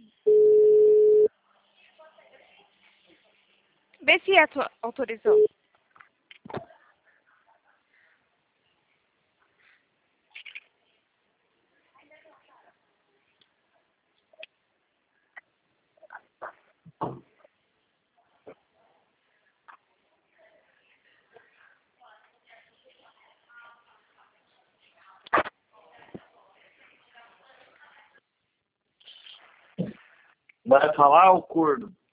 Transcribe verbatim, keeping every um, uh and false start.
Vê se é tua autorizou. Vai falar o corno?